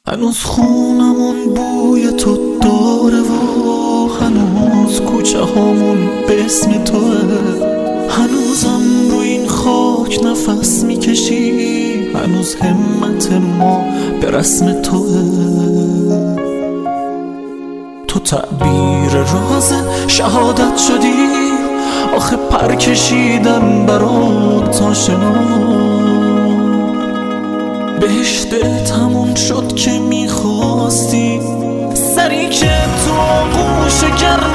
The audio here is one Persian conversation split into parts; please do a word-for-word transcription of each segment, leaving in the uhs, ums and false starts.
هنوز خونمون بوی تو داره و هنوز کوچه هامون به اسم توه، هنوزم رو این خاک نفس میکشی، هنوز همت ما به رسم توه. تو تعبیر راز شهادت شدی، آخه پر کشیدم برات آشنا، بهشت تموم شد که میخواستی، سری که تو آغوش گرم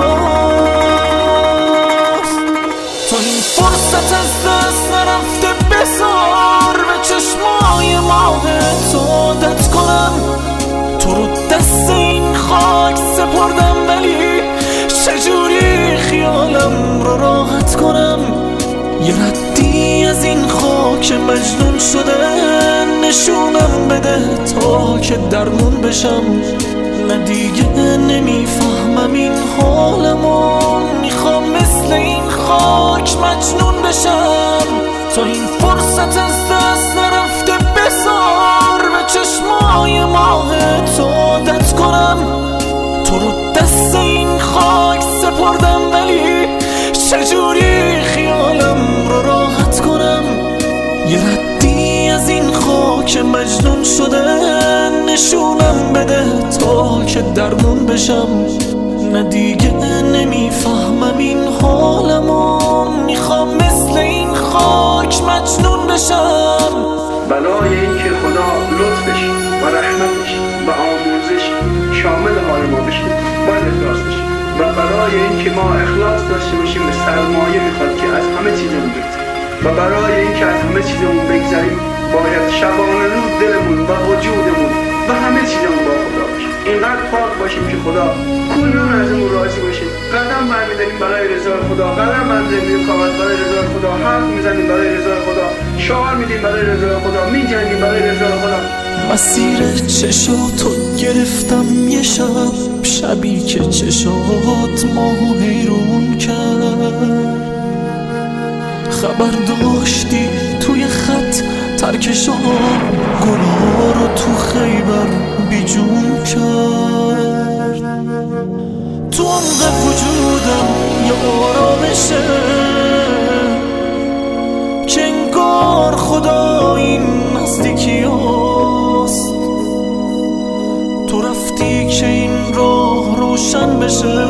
خداست. تو این فرصت از دست نرفته بسار به چشمای ماه تو عادت کنم، تو رو دست این خاک سپردم، ولی چجوری خیالم رو راحت کنم. یه ردی از این خاک مجنون شده نشونم بده تا که درمون بشم، نه دیگه نمیفهمم این حالمو، میخوام مثل این خاک مجنون بشم. تا این فرصت از دست نرفته بسار به چشمای ماه تو عادت کنم، تو رو دست این خاک سپردم، ولی چجوری خیالم رو راحت کنم. یه ردی از این خاک مجنون شده نشونم بده تا که درمون بشم، نه دیگه نمیفهمم این حالمو، میخوام مثل این خاک مجنون بشم. بلای این که خدا لطفش و رحمتش و آموزش شامل حال ما بشه باید اخلاص بشه، و برای این که ما اخلاص داشته باشیم به سرمایه میخواد که از همه چیزمون بگذاریم، و برای این که از همه چیزمون بگذاریم باید شبانه روز دلمون و وجودمون و همه چیزمون با خدا باشه، اینقدر پاک باشیم که خدا کلون ازمون راضی باشه. قدم برمیداریم برای رضای خدا، قدم برمیداریم کامل برای رضای خدا، حرف میزنیم برای رضای خدا، شعار میدیم برای رضای خدا، میجنگیم برای رضای خدا. مسیر چشاتو گرفتم یه شب، شبی که چشات ماهو حیرون کرد، خبر داشتی توی خط ترکشا گناه رو تو خیبر بیجون کرد. تو عمق وجودم یه آرامشه که انگار خدا این نزدیکی هست، تو رفتی که این راه روشن بشه،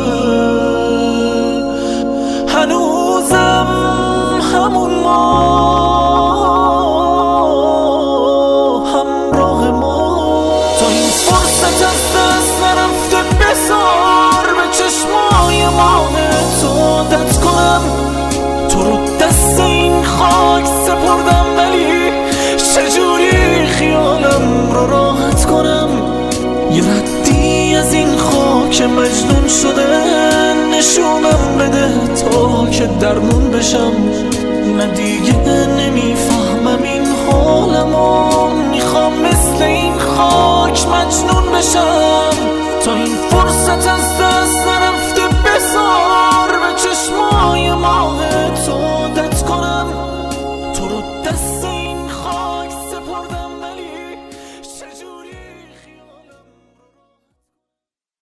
هنوزم همون ما همراه ما. تا این فرصت از دست نرفته بسار به چشمای ماه تو عادت کنم، تو رو دست این خاک سپردم، ولی چجوری خیالم رو راحت کنم. یه ردی از این خاک مجنون شده نشونم بده تا که درمون بشم، نه دیگه نمیفهمم این حالمو، میخوام مثل این خاک مجنون بشم. تا این فرصت از